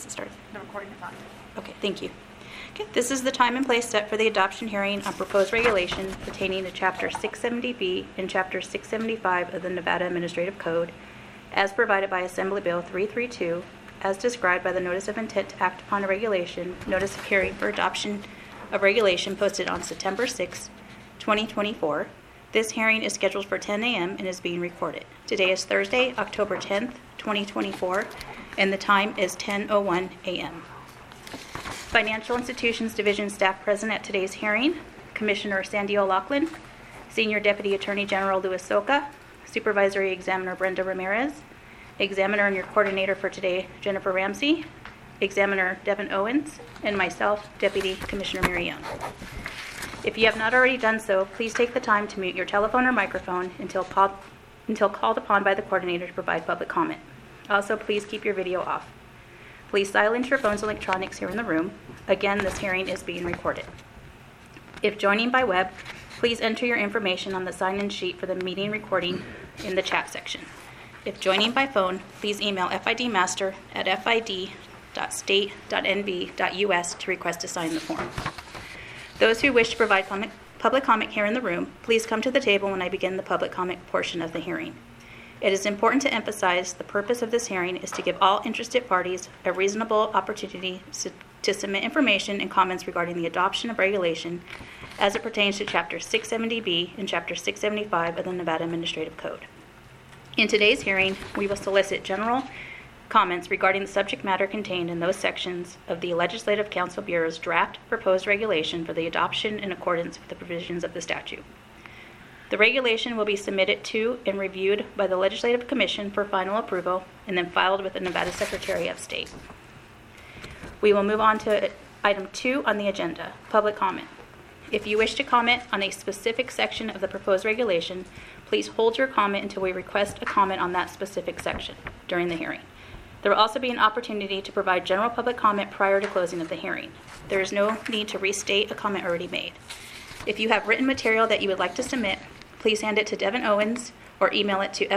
Is it started? The recording is on. Okay, thank you. Okay, this is the time and place set for the adoption hearing on proposed regulation pertaining to Chapter 670B and Chapter 675 of the Nevada Administrative Code, as provided by Assembly Bill 332, as described by the Notice of Intent to Act Upon a Regulation, Notice of Hearing for Adoption of Regulation posted on September 6, 2024. This hearing is scheduled for 10 a.m. and is being recorded. Today is Thursday, October 10th, 2024, and the time is 10:01 a.m. Financial Institutions Division staff present at today's hearing: Commissioner Sandy O'Loughlin, Senior Deputy Attorney General Louis Soka, Supervisory Examiner Brenda Ramirez, Examiner and your coordinator for today, Jennifer Ramsey, Examiner Devin Owens, and myself, Deputy Commissioner Mary Young. If you have not already done so, please take the time to mute your telephone or microphone until called upon by the coordinator to provide public comment. Also, please keep your video off. Please silence your phones and electronics here in the room. Again, this hearing is being recorded. If joining by web, please enter your information on the sign-in sheet for the meeting recording in the chat section. If joining by phone, please email fidmaster@fid.state.nv.us to request to sign the form. Those who wish to provide public comment here in the room, please come to the table when I begin the public comment portion of the hearing. It is important to emphasize the purpose of this hearing is to give all interested parties a reasonable opportunity to submit information and comments regarding the adoption of regulation as it pertains to Chapter 670B and Chapter 675 of the Nevada Administrative Code. In today's hearing, we will solicit general comments regarding the subject matter contained in those sections of the Legislative Council Bureau's draft proposed regulation for the adoption in accordance with the provisions of the statute. The regulation will be submitted to and reviewed by the Legislative Commission for final approval and then filed with the Nevada Secretary of State. We will move on to item 2 on the agenda, public comment. If you wish to comment on a specific section of the proposed regulation, please hold your comment until we request a comment on that specific section during the hearing. There will also be an opportunity to provide general public comment prior to closing of the hearing. There is no need to restate a comment already made. If you have written material that you would like to submit, please hand it to Devin Owens or email it to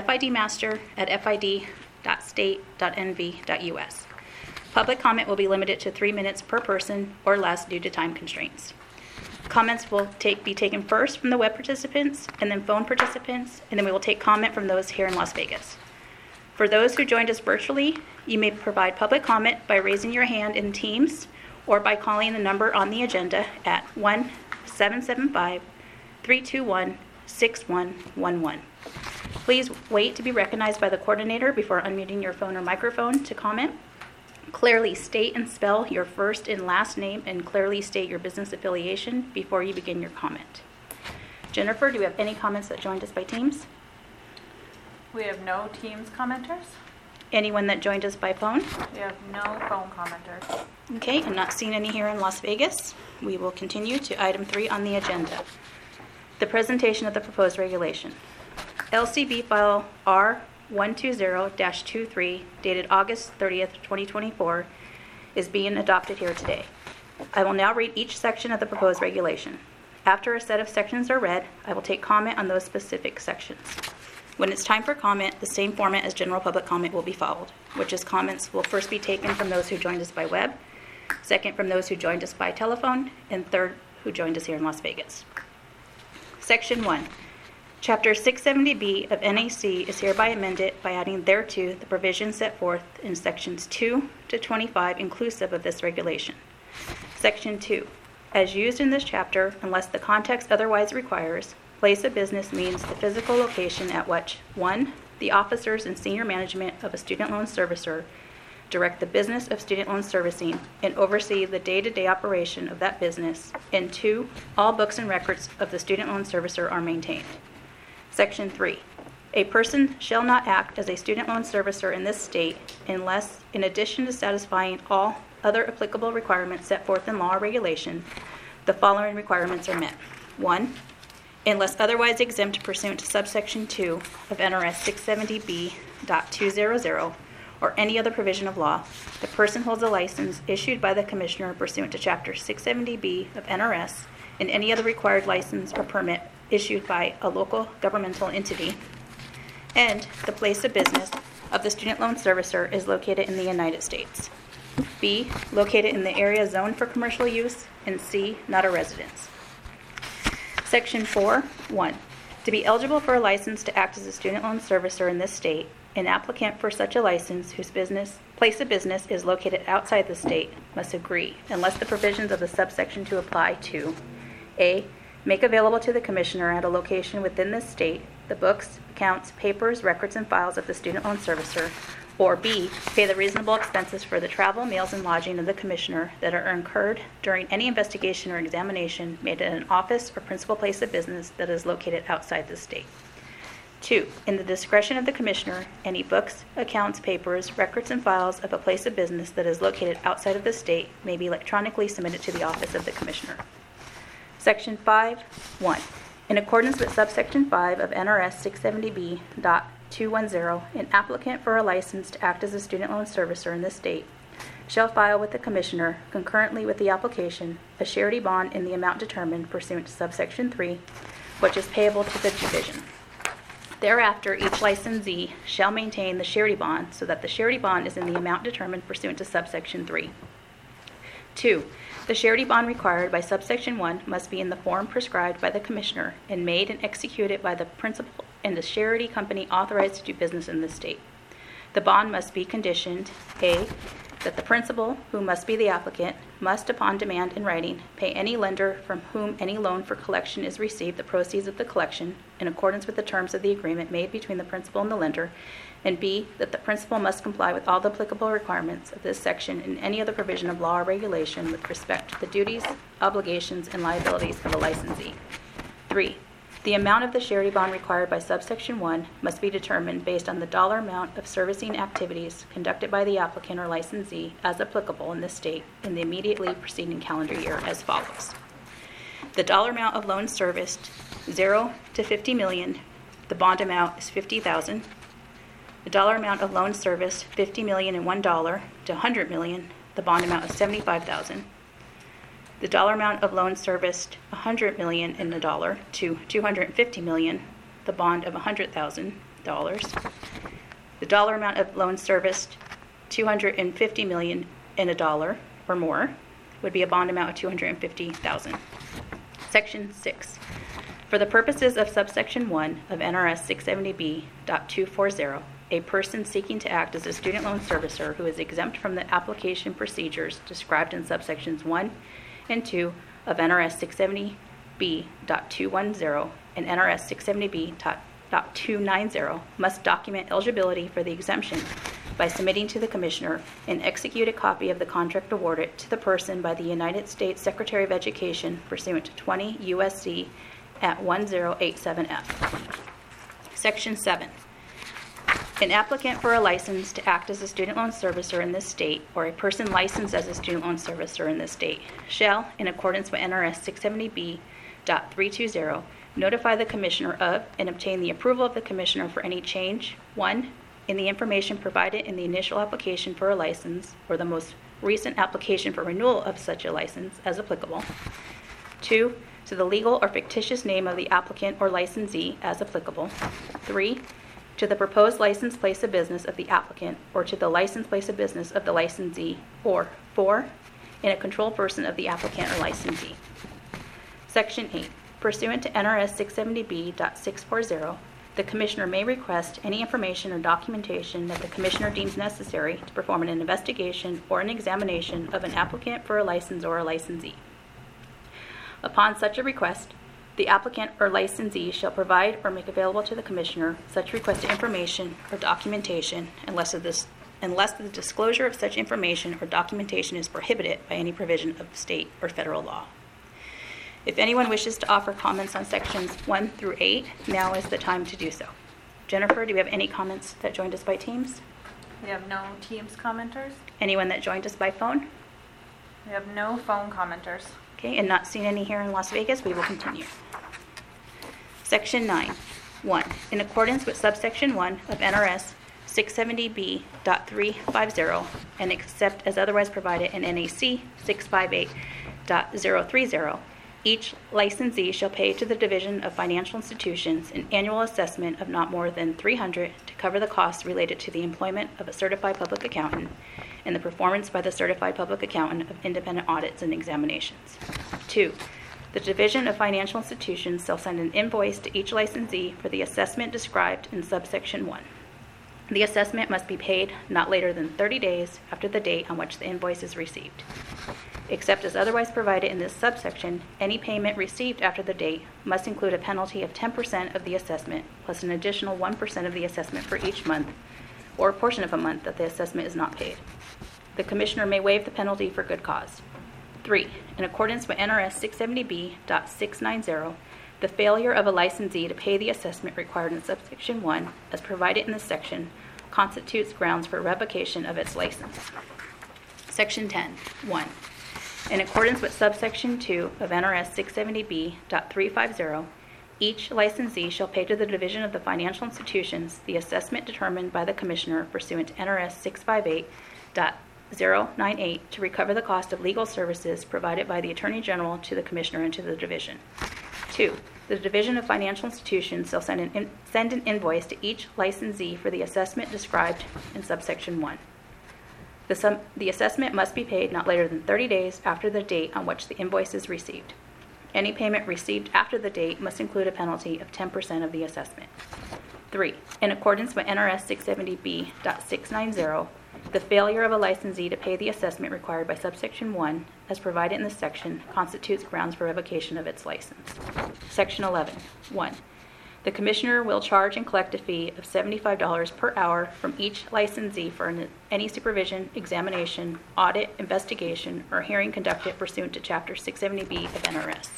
fidmaster@fid.state.nv.us. Public comment will be limited to 3 minutes per person or less due to time constraints. Comments will be taken first from the web participants and then phone participants, and then we will take comment from those here in Las Vegas. For those who joined us virtually, you may provide public comment by raising your hand in Teams or by calling the number on the agenda at 1-775-321-6111. Please wait to be recognized by the coordinator before unmuting your phone or microphone to comment. Clearly state and spell your first and last name and clearly state your business affiliation before you begin your comment. Jennifer, do we have any comments that joined us by Teams? We have no Teams commenters. Anyone that joined us by phone? We have no phone commenters. Okay, I'm not seeing any here in Las Vegas. We will continue to item 3 on the agenda. The presentation of the proposed regulation. LCB file R120-23 dated August 30th, 2024 is being adopted here today. I will now read each section of the proposed regulation. After a set of sections are read, I will take comment on those specific sections. When it's time for comment, the same format as general public comment will be followed, which is comments will first be taken from those who joined us by web, second from those who joined us by telephone, and third who joined us here in Las Vegas. Section 1. Chapter 670B of NAC is hereby amended by adding thereto the provisions set forth in Sections 2 to 25 inclusive of this regulation. Section 2. As used in this chapter, unless the context otherwise requires, place of business means the physical location at which 1. The officers and senior management of a student loan servicer direct the business of student loan servicing and oversee the day-to-day operation of that business, and 2. All books and records of the student loan servicer are maintained. Section 3. A person shall not act as a student loan servicer in this state unless, in addition to satisfying all other applicable requirements set forth in law or regulation, the following requirements are met. 1. Unless otherwise exempt pursuant to subsection 2 of NRS 670B.200 or any other provision of law, the person holds a license issued by the Commissioner pursuant to Chapter 670B of NRS and any other required license or permit issued by a local governmental entity, and the place of business of the student loan servicer is located in the United States. B, located in the area zoned for commercial use, and C, not a residence. Section 4.1. To be eligible for a license to act as a student loan servicer in this state, an applicant for such a license whose place of business is located outside the state must agree, unless the provisions of the subsection to apply to A, make available to the Commissioner at a location within this state the books, accounts, papers, records, and files of the student loan servicer, or B, pay the reasonable expenses for the travel, meals, and lodging of the Commissioner that are incurred during any investigation or examination made at an office or principal place of business that is located outside the state. 2. In the discretion of the Commissioner, any books, accounts, papers, records, and files of a place of business that is located outside of the state may be electronically submitted to the office of the Commissioner. Section 5.1. In accordance with subsection 5 of NRS 670B.210, an applicant for a license to act as a student loan servicer in this state shall file with the Commissioner, concurrently with the application, a surety bond in the amount determined pursuant to subsection 3, which is payable to the division. Thereafter, each licensee shall maintain the surety bond so that the surety bond is in the amount determined pursuant to subsection 3. 2. The surety bond required by subsection 1 must be in the form prescribed by the Commissioner and made and executed by the principal and the surety company authorized to do business in the state. The bond must be conditioned, A, that the principal, who must be the applicant, must, upon demand in writing, pay any lender from whom any loan for collection is received the proceeds of the collection in accordance with the terms of the agreement made between the principal and the lender, and B, that the principal must comply with all the applicable requirements of this section and any other provision of law or regulation with respect to the duties, obligations, and liabilities of a licensee. 3. The amount of the surety bond required by subsection 1 must be determined based on the dollar amount of servicing activities conducted by the applicant or licensee as applicable in this state in the immediately preceding calendar year as follows. The dollar amount of loans serviced, 0 to 50 million, the bond amount is $50,000. The dollar amount of loans serviced, $50 million and $1 to $100 million, the bond amount is $75,000. The dollar amount of loans serviced, $100 million and $1 to $250 million, the bond of $100,000. The dollar amount of loans serviced, $250 million and $1 or more, would be a bond amount of $250,000. Section 6. For the purposes of subsection 1 of NRS 670B.240, a person seeking to act as a student loan servicer who is exempt from the application procedures described in subsections 1 and 2 of NRS 670B.210 and NRS 670B.290 must document eligibility for the exemption by submitting to the Commissioner an executed copy of the contract awarded to the person by the United States Secretary of Education pursuant to 20 U.S.C. at 1087F. Section 7. An applicant for a license to act as a student loan servicer in this state, or a person licensed as a student loan servicer in this state, shall, in accordance with NRS 670B.320, notify the Commissioner of and obtain the approval of the Commissioner for any change, 1, in the information provided in the initial application for a license, or the most recent application for renewal of such a license, as applicable. 2, to the legal or fictitious name of the applicant or licensee, as applicable. 3, to the proposed licensed place of business of the applicant or to the licensed place of business of the licensee, or 4, in a control person of the applicant or licensee. Section 8. Pursuant to NRS 670B.640, the Commissioner may request any information or documentation that the Commissioner deems necessary to perform an investigation or an examination of an applicant for a license or a licensee. Upon such a request, the applicant or licensee shall provide or make available to the Commissioner such requested information or documentation unless the disclosure of such information or documentation is prohibited by any provision of state or federal law. If anyone wishes to offer comments on sections 1 through 8, now is the time to do so. Jennifer, do we have any comments that joined us by Teams? We have no Teams commenters. Anyone that joined us by phone? We have no phone commenters. Okay, and not seeing any here in Las Vegas, we will continue. Section 9. 1. In accordance with subsection 1 of NRS 670B.350 and except as otherwise provided in NAC 658.030, each licensee shall pay to the Division of Financial Institutions an annual assessment of not more than $300 to cover the costs related to the employment of a certified public accountant and the performance by the certified public accountant of independent audits and examinations. 2. The Division of Financial Institutions shall send an invoice to each licensee for the assessment described in subsection 1. The assessment must be paid not later than 30 days after the date on which the invoice is received. Except as otherwise provided in this subsection, any payment received after the date must include a penalty of 10% of the assessment plus an additional 1% of the assessment for each month or a portion of a month that the assessment is not paid. The Commissioner may waive the penalty for good cause. 3. In accordance with NRS 670B.690, the failure of a licensee to pay the assessment required in subsection 1, as provided in this section, constitutes grounds for revocation of its license. Section 10. 1. In accordance with subsection 2 of NRS 670B.350, each licensee shall pay to the Division of the Financial Institutions the assessment determined by the Commissioner pursuant to NRS 658.098 to recover the cost of legal services provided by the Attorney General to the Commissioner and to the Division. 2. The Division of Financial Institutions shall send an invoice to each licensee for the assessment described in subsection 1. The assessment must be paid not later than 30 days after the date on which the invoice is received. Any payment received after the date must include a penalty of 10% of the assessment. 3. In accordance with NRS 670B.690, the failure of a licensee to pay the assessment required by subsection 1, as provided in this section, constitutes grounds for revocation of its license. Section 11. 1. The Commissioner will charge and collect a fee of $75 per hour from each licensee for any supervision, examination, audit, investigation, or hearing conducted pursuant to Chapter 670B of NRS.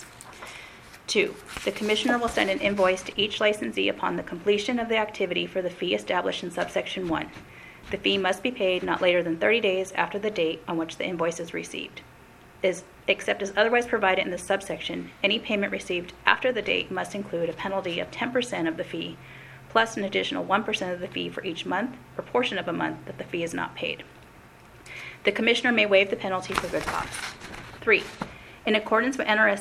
2. The Commissioner will send an invoice to each licensee upon the completion of the activity for the fee established in subsection 1. The fee must be paid not later than 30 days after the date on which the invoice is received. Except as otherwise provided in this subsection, any payment received after the date must include a penalty of 10% of the fee, plus an additional 1% of the fee for each month or portion of a month that the fee is not paid. The Commissioner may waive the penalty for good cause. 3. In accordance with NRS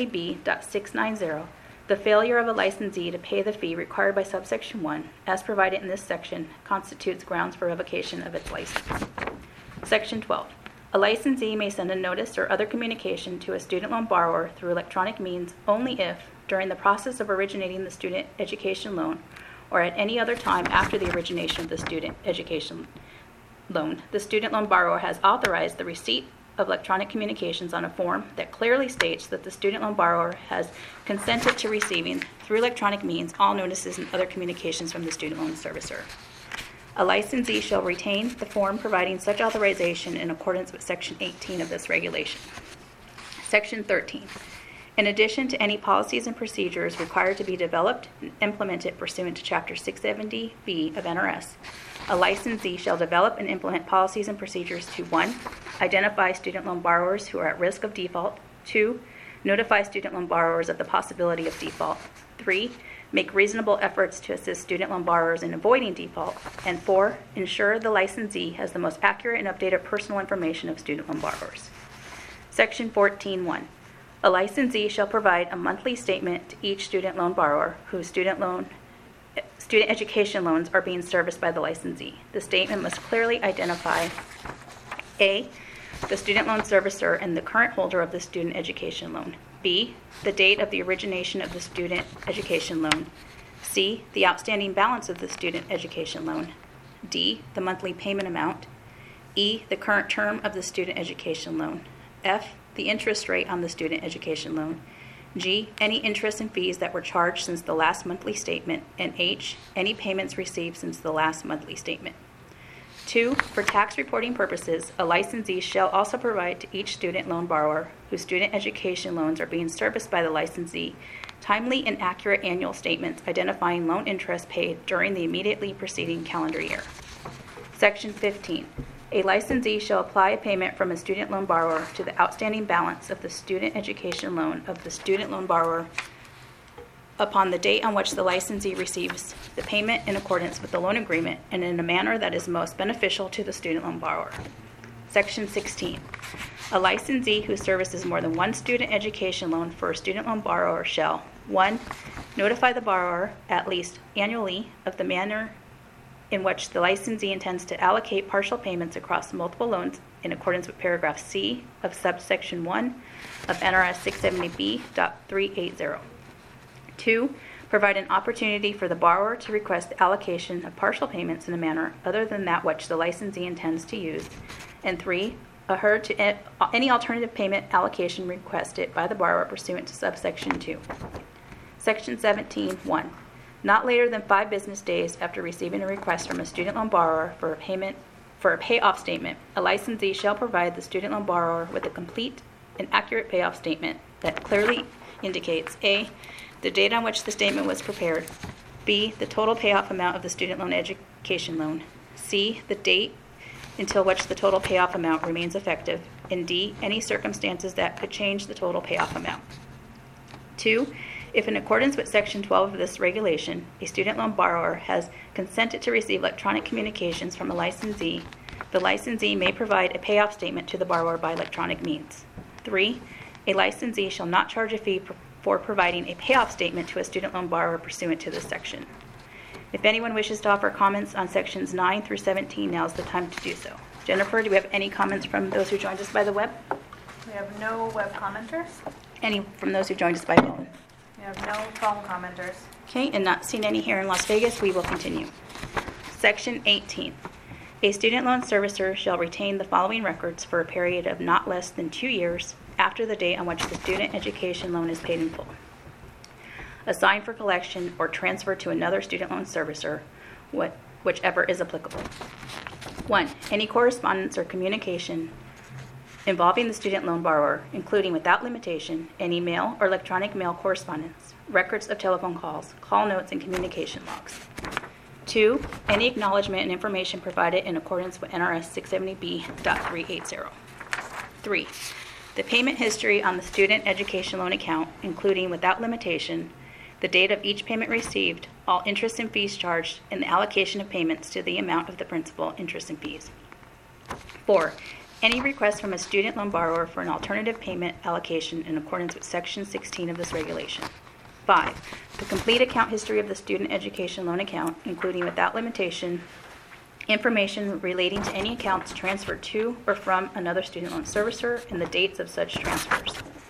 670B.690, the failure of a licensee to pay the fee required by subsection 1, as provided in this section, constitutes grounds for revocation of its license. Section 12. A licensee may send a notice or other communication to a student loan borrower through electronic means only if, during the process of originating the student education loan, or at any other time after the origination of the student education loan, the student loan borrower has authorized the receipt of electronic communications on a form that clearly states that the student loan borrower has consented to receiving, through electronic means, all notices and other communications from the student loan servicer. A licensee shall retain the form providing such authorization in accordance with Section 18 of this regulation. Section 13. In addition to any policies and procedures required to be developed and implemented pursuant to Chapter 670B of NRS, a licensee shall develop and implement policies and procedures to 1. Identify student loan borrowers who are at risk of default. 2. Notify student loan borrowers of the possibility of default. 3. Make reasonable efforts to assist student loan borrowers in avoiding default. And 4. Ensure the licensee has the most accurate and updated personal information of student loan borrowers. Section 14.1. A licensee shall provide a monthly statement to each student loan borrower whose student education loans are being serviced by the licensee. The statement must clearly identify A. The student loan servicer and the current holder of the student education loan. B. The date of the origination of the student education loan. C. The outstanding balance of the student education loan. D. The monthly payment amount. E. The current term of the student education loan. F. The interest rate on the student education loan. G. Any interest and fees that were charged since the last monthly statement. And H. Any payments received since the last monthly statement. 2. For tax reporting purposes, a licensee shall also provide to each student loan borrower whose student education loans are being serviced by the licensee timely and accurate annual statements identifying loan interest paid during the immediately preceding calendar year. Section 15. A licensee shall apply a payment from a student loan borrower to the outstanding balance of the student education loan of the student loan borrower upon the date on which the licensee receives the payment in accordance with the loan agreement and in a manner that is most beneficial to the student loan borrower. Section 16. A licensee who services more than one student education loan for a student loan borrower shall 1. Notify the borrower at least annually of the manner in which the licensee intends to allocate partial payments across multiple loans in accordance with paragraph C of subsection 1 of NRS 670B.380. 2. Provide an opportunity for the borrower to request the allocation of partial payments in a manner other than that which the licensee intends to use. And 3. Adhere to any alternative payment allocation requested by the borrower pursuant to subsection 2. Section 17.1. Not later than 5 business days after receiving a request from a student loan borrower for a payoff statement, a licensee shall provide the student loan borrower with a complete and accurate payoff statement that clearly indicates A, the date on which the statement was prepared, B, the total payoff amount of the student loan education loan, C, the date until which the total payoff amount remains effective, and D, any circumstances that could change the total payoff amount. 2. If in accordance with Section 12 of this regulation, a student loan borrower has consented to receive electronic communications from a licensee, the licensee may provide a payoff statement to the borrower by electronic means. 3. A licensee shall not charge a fee for providing a payoff statement to a student loan borrower pursuant to this section. If anyone wishes to offer comments on Sections 9 through 17, now is the time to do so. Jennifer, do we have any comments from those who joined us by the web? We have no web commenters. Any from those who joined us by phone? We have no phone commenters. Okay, and not seeing any here in Las Vegas, we will continue. Section 18. A student loan servicer shall retain the following records for a period of not less than 2 years after the date on which the student education loan is paid in full. Assigned for collection or transfer to another student loan servicer, whichever is applicable. 1. Any correspondence or communication involving the student loan borrower, including without limitation any mail or electronic mail correspondence, records of telephone calls, call notes, and communication logs. 2. Any acknowledgement and information provided in accordance with NRS 670B.380. 3. The payment history on the student education loan account, including without limitation the date of each payment received, all interest and fees charged, and the allocation of payments to the amount of the principal, interest, and fees. 4. Any request from a student loan borrower for an alternative payment allocation in accordance with Section 16 of this regulation. 5. The complete account history of the student education loan account, including without limitation information relating to any accounts transferred to or from another student loan servicer and the dates of such transfers.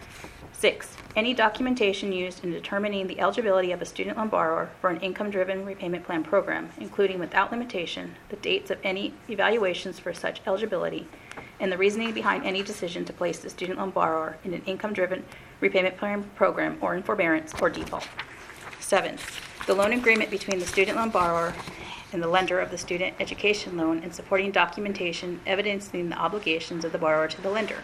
6. Any documentation used in determining the eligibility of a student loan borrower for an income-driven repayment plan program, including without limitation the dates of any evaluations for such eligibility and the reasoning behind any decision to place the student loan borrower in an income-driven repayment plan program or in forbearance or default. 7. The loan agreement between the student loan borrower and the lender of the student education loan and supporting documentation evidencing the obligations of the borrower to the lender.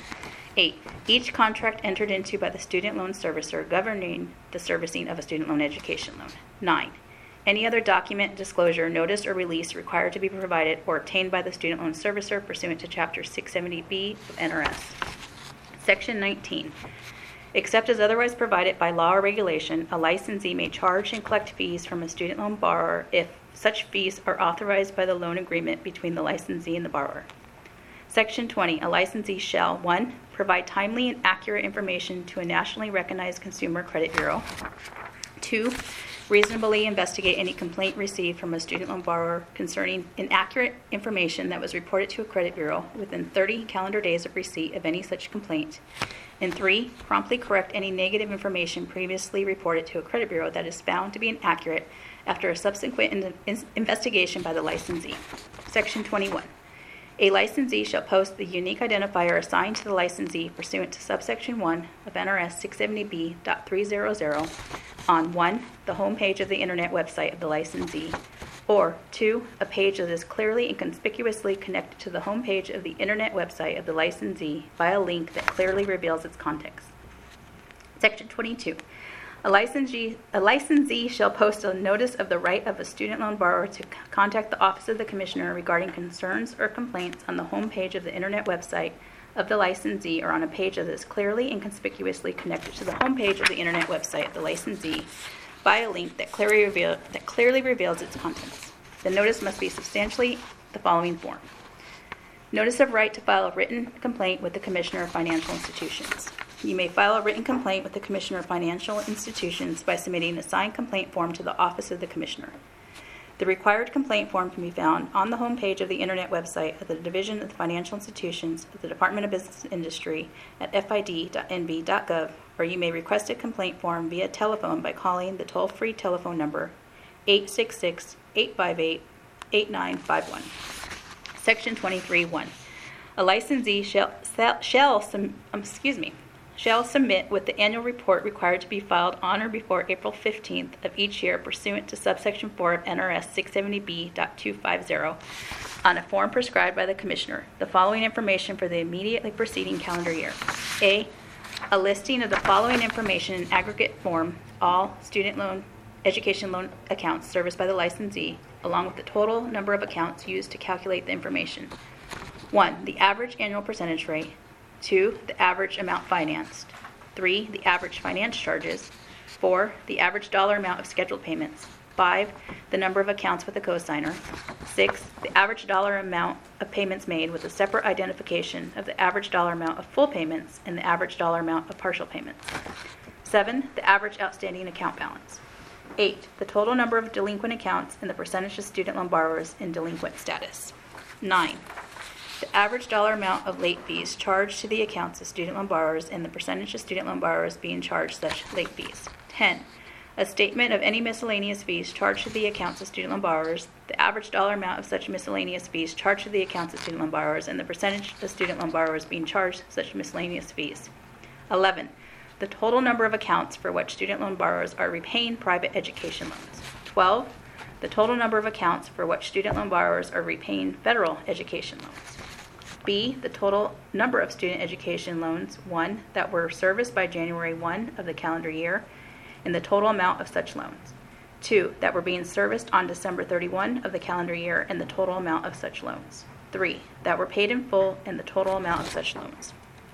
8. Each contract entered into by the student loan servicer governing the servicing of a student loan education loan. 9. Any other document, disclosure, notice, or release required to be provided or obtained by the student loan servicer pursuant to Chapter 670B of NRS. Section 19. Except as otherwise provided by law or regulation, a licensee may charge and collect fees from a student loan borrower if such fees are authorized by the loan agreement between the licensee and the borrower. Section 20. A licensee shall 1. Provide timely and accurate information to a nationally recognized consumer credit bureau. 2. Reasonably investigate any complaint received from a student loan borrower concerning inaccurate information that was reported to a credit bureau within 30 calendar days of receipt of any such complaint. And 3. Promptly correct any negative information previously reported to a credit bureau that is found to be inaccurate after a subsequent investigation by the licensee. Section 21. A licensee shall post the unique identifier assigned to the licensee pursuant to subsection 1 of NRS 670B.300 on 1. The home page of the internet website of the licensee, or 2. A page that is clearly and conspicuously connected to the home page of the internet website of the licensee by a link that clearly reveals its context. Section 22. A licensee shall post a notice of the right of a student loan borrower to contact the Office of the Commissioner regarding concerns or complaints on the home page of the internet website of the licensee or on a page that is clearly and conspicuously connected to the home page of the internet website of the licensee by a link that clearly reveals its contents. The notice must be substantially the following form. Notice of right to file a written complaint with the Commissioner of Financial Institutions. You may file a written complaint with the Commissioner of Financial Institutions by submitting a signed complaint form to the Office of the Commissioner. The required complaint form can be found on the homepage of the Internet website of the Division of the Financial Institutions of the Department of Business and Industry at fid.nb.gov, or you may request a complaint form via telephone by calling the toll-free telephone number 866-858-8951. Section 23.1. A licensee shall submit with the annual report required to be filed on or before April 15th of each year pursuant to subsection 4 of NRS 670B.250 on a form prescribed by the Commissioner the following information for the immediately preceding calendar year. A listing of the following information in aggregate form, all student loan, education loan accounts serviced by the licensee, along with the total number of accounts used to calculate the information. 1. The average annual percentage rate. 2. The average amount financed. 3. The average finance charges. 4. The average dollar amount of scheduled payments. 5. The number of accounts with a cosigner. 6. The average dollar amount of payments made with a separate identification of the average dollar amount of full payments and the average dollar amount of partial payments. 7. The average outstanding account balance. 8. The total number of delinquent accounts and the percentage of student loan borrowers in delinquent status. 9. The average dollar amount of late fees charged to the accounts of student loan borrowers and the percentage of student loan borrowers being charged such late fees. 10. A statement of any miscellaneous fees charged to the accounts of student loan borrowers, the average dollar amount of such miscellaneous fees charged to the accounts of student loan borrowers, and the percentage of student loan borrowers being charged such miscellaneous fees. 11. The total number of accounts for which student loan borrowers are repaying private education loans. 12. The total number of accounts for which student loan borrowers are repaying federal education loans. B, the total number of student education loans, 1, that were serviced by January 1 of the calendar year, and the total amount of such loans. 2, that were being serviced on December 31 of the calendar year, and the total amount of such loans. 3, that were paid in full, and the total amount of such loans.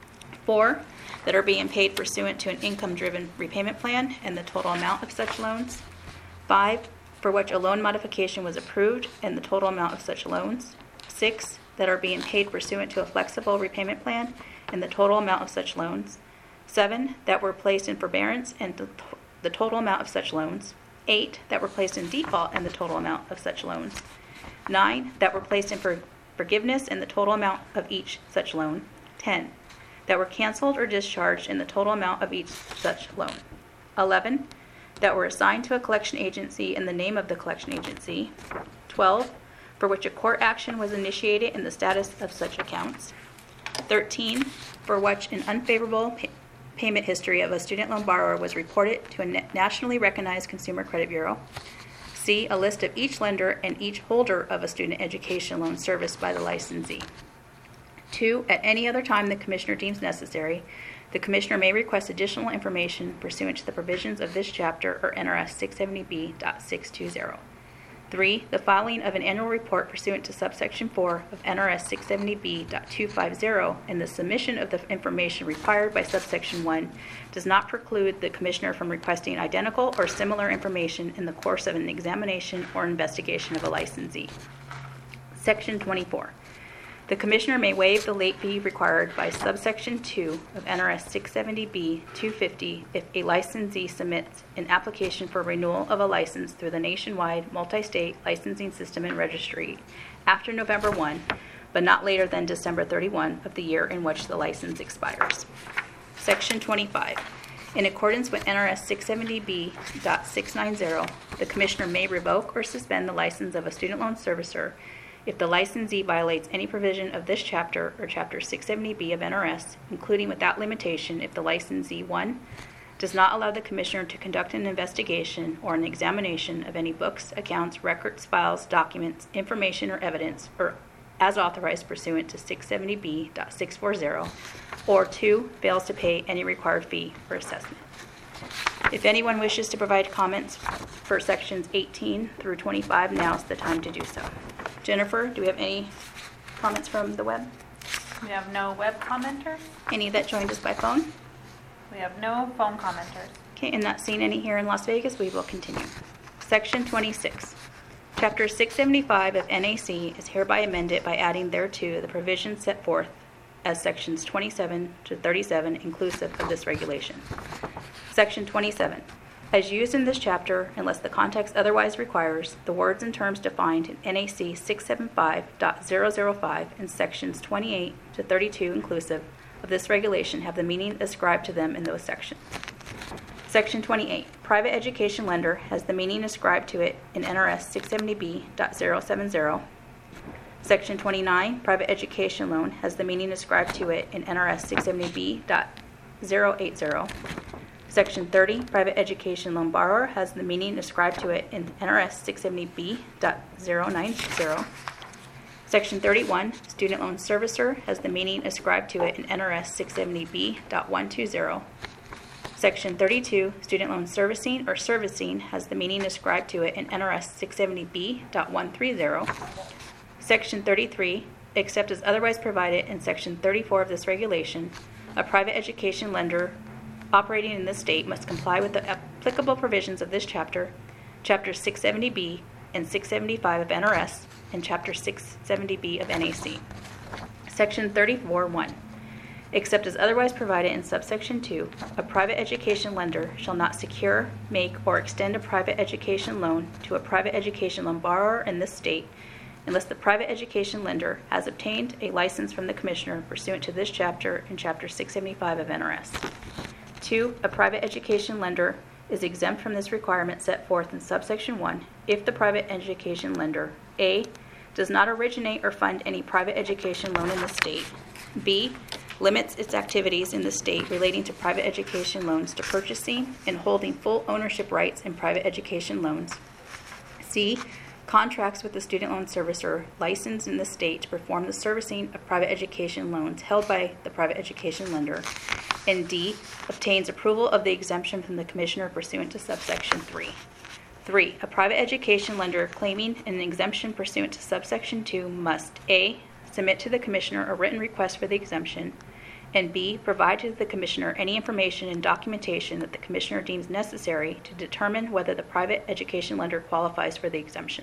4, that are being paid pursuant to an income-driven repayment plan, and the total amount of such loans. 5, for which a loan modification was approved, and the total amount of such loans. 6, that are being paid pursuant to a flexible repayment plan and the total amount of such loans. 7, that were placed in forbearance and the total amount of such loans. 8, that were placed in default and the total amount of such loans. 9, that were placed in forgiveness and the total amount of each such loan. 10, that were canceled or discharged in the total amount of each such loan. 11, that were assigned to a collection agency in the name of the collection agency. 12, for which a court action was initiated in the status of such accounts. 13, for which an unfavorable payment history of a student loan borrower was reported to a nationally recognized consumer credit bureau. C, a list of each lender and each holder of a student education loan serviced by the licensee. 2, at any other time the Commissioner deems necessary, the Commissioner may request additional information pursuant to the provisions of this chapter or NRS 670B.620. 3, the filing of an annual report pursuant to subsection 4 of NRS 670B.250 and the submission of the information required by subsection 1 does not preclude the Commissioner from requesting identical or similar information in the course of an examination or investigation of a licensee. Section 24. The Commissioner may waive the late fee required by subsection 2 of NRS 670B.250 if a licensee submits an application for renewal of a license through the nationwide multi-state licensing system and registry after November 1, but not later than December 31 of the year in which the license expires. Section 25. In accordance with NRS 670B.690, the Commissioner may revoke or suspend the license of a student loan servicer if the licensee violates any provision of this chapter or Chapter 670B of NRS, including without limitation if the licensee, 1, does not allow the Commissioner to conduct an investigation or an examination of any books, accounts, records, files, documents, information, or evidence, or as authorized pursuant to 670B.640, or 2, fails to pay any required fee or assessment. If anyone wishes to provide comments for sections 18 through 25, now's the time to do so. Jennifer, do we have any comments from the web? We have no web commenters. Any that joined us by phone? We have no phone commenters. Okay, and not seeing any here in Las Vegas, we will continue. Section 26. Chapter 675 of NAC is hereby amended by adding thereto the provisions set forth as sections 27 to 37 inclusive of this regulation. Section 27. As used in this chapter, unless the context otherwise requires, the words and terms defined in NAC 675.005 and sections 28 to 32 inclusive of this regulation have the meaning ascribed to them in those sections. Section 28. Private education lender has the meaning ascribed to it in NRS 670B.070. Section 29. Private education loan has the meaning ascribed to it in NRS 670B.080. Section 30. Private education loan borrower has the meaning ascribed to it in NRS 670B.090. Section 31. Student loan servicer has the meaning ascribed to it in NRS 670B.120. Section 32, student loan servicing or servicing has the meaning ascribed to it in NRS 670B.130. Section 33, except as otherwise provided in Section 34 of this regulation, a private education lender operating in this state must comply with the applicable provisions of this chapter, Chapter 670B and 675 of NRS, and Chapter 670B of NAC. Section 34(1). Except as otherwise provided in subsection 2, a private education lender shall not secure, make, or extend a private education loan to a private education loan borrower in this state unless the private education lender has obtained a license from the Commissioner pursuant to this chapter and Chapter 675 of NRS. 2. A private education lender is exempt from this requirement set forth in subsection 1 if the private education lender A. does not originate or fund any private education loan in the state, B. limits its activities in the state relating to private education loans to purchasing and holding full ownership rights in private education loans. C. Contracts with the student loan servicer licensed in the state to perform the servicing of private education loans held by the private education lender. And D. Obtains approval of the exemption from the Commissioner pursuant to subsection 3. 3. A private education lender claiming an exemption pursuant to subsection 2 must A. submit to the Commissioner a written request for the exemption, and B. provide to the Commissioner any information and documentation that the Commissioner deems necessary to determine whether the private education lender qualifies for the exemption.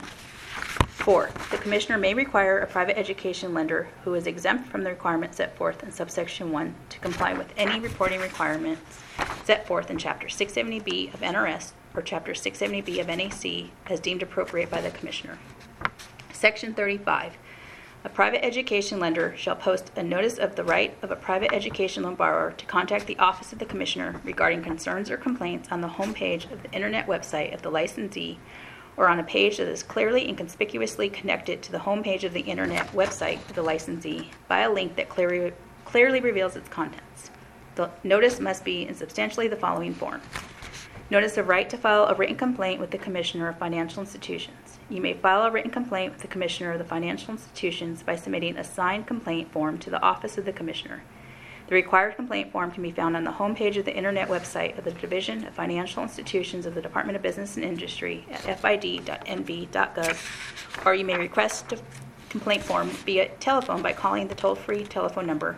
4. The Commissioner may require a private education lender who is exempt from the requirements set forth in subsection 1 to comply with any reporting requirements set forth in Chapter 670B of NRS or Chapter 670B of NAC as deemed appropriate by the Commissioner. Section 35. A private education lender shall post a notice of the right of a private education loan borrower to contact the Office of the Commissioner regarding concerns or complaints on the home page of the internet website of the licensee or on a page that is clearly and conspicuously connected to the home page of the internet website of the licensee by a link that clearly reveals its contents. The notice must be in substantially the following form. Notice of right to file a written complaint with the Commissioner of Financial Institutions. You may file a written complaint with the Commissioner of the Financial Institutions by submitting a signed complaint form to the Office of the Commissioner. The required complaint form can be found on the homepage of the internet website of the Division of Financial Institutions of the Department of Business and Industry at fid.nv.gov, or you may request a complaint form via telephone by calling the toll-free telephone number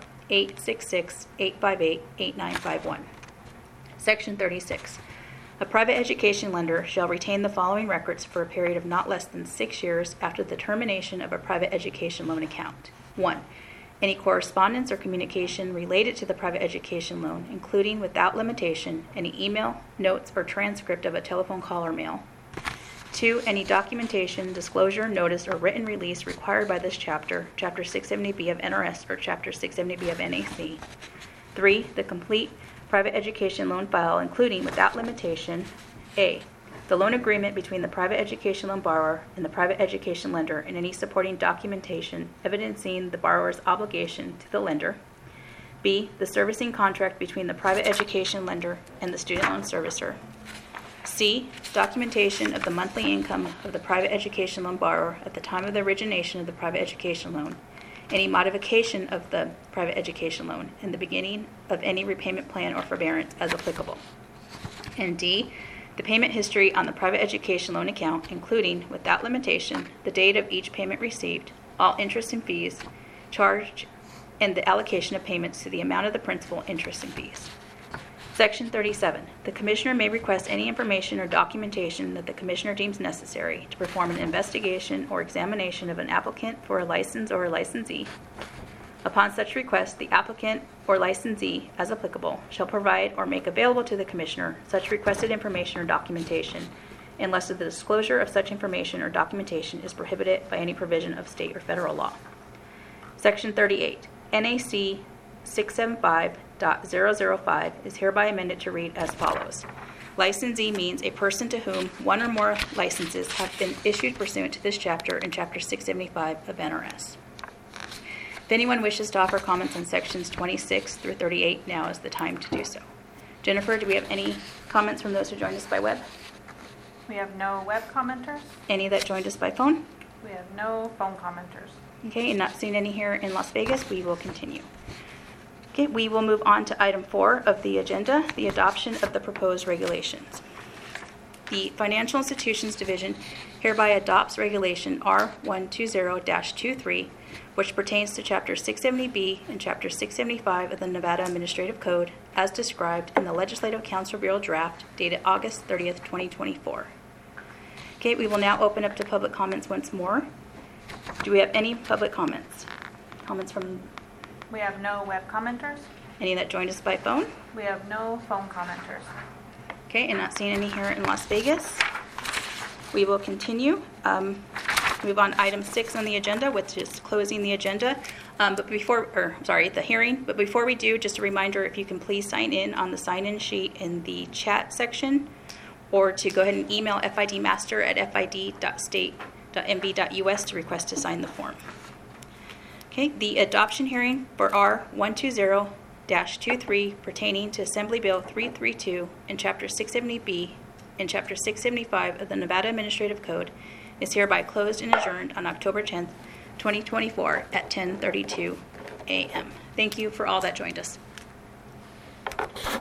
866-858-8951. Section 36. A private education lender shall retain the following records for a period of not less than 6 years after the termination of a private education loan account. 1. Any correspondence or communication related to the private education loan, including without limitation any email, notes, or transcript of a telephone call or mail. 2. Any documentation, disclosure, notice, or written release required by this chapter, Chapter 670B of NRS or Chapter 670B of NAC. 3. The complete private education loan file, including without limitation, A. The loan agreement between the private education loan borrower and the private education lender and any supporting documentation evidencing the borrower's obligation to the lender. B. The servicing contract between the private education lender and the student loan servicer. C. Documentation of the monthly income of the private education loan borrower at the time of the origination of the private education loan, any modification of the private education loan, and the beginning of any repayment plan or forbearance as applicable. And D. The payment history on the private education loan account, including, without limitation, the date of each payment received, all interest and fees charged, and the allocation of payments to the amount of the principal, interest, and fees. Section 37. The Commissioner may request any information or documentation that the Commissioner deems necessary to perform an investigation or examination of an applicant for a license or a licensee. Upon such request, the applicant or licensee, as applicable, shall provide or make available to the Commissioner such requested information or documentation unless the disclosure of such information or documentation is prohibited by any provision of state or federal law. Section 38, NAC 675.005 is hereby amended to read as follows. Licensee means a person to whom one or more licenses have been issued pursuant to this chapter in Chapter 675 of NRS. If anyone wishes to offer comments on sections 26 through 38, now is the time to do so. Jennifer, do we have any comments from those who joined us by web? We have no web commenters. Any that joined us by phone? We have no phone commenters. Okay, and not seeing any here in Las Vegas, we will continue. Okay, we will move on to item 4 of the agenda, the adoption of the proposed regulations. The Financial Institutions Division hereby adopts Regulation R120-23, which pertains to Chapter 670B and Chapter 675 of the Nevada Administrative Code, as described in the Legislative Council Bureau draft dated August 30th, 2024. Okay, we will now open up to public comments once more. Do we have any public comments? Comments from We have no web commenters. any that joined us by phone? We have no phone commenters. Okay, and not seeing any here in Las Vegas. We will continue. Move on to item 6 on the agenda, which is closing the agenda. The hearing. But before we do, just a reminder, if you can please sign in on the sign-in sheet in the chat section, or to go ahead and email fidmaster@fid.state.mv.us to request to sign the form. Okay, the adoption hearing for R120-23 pertaining to Assembly Bill 332 and Chapter 670B and Chapter 675 of the Nevada Administrative Code is hereby closed and adjourned on October 10th, 2024 at 10:32 a.m. Thank you for all that joined us.